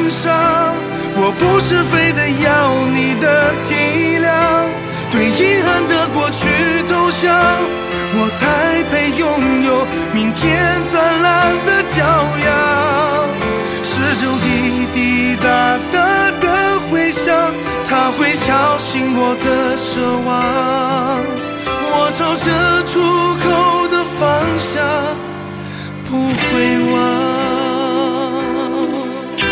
伤。我不是非得要你的体谅，对遗憾的过去投降，我才配拥有明天灿烂的骄阳。时钟滴滴答答的回响，它会敲醒我的奢望。我朝着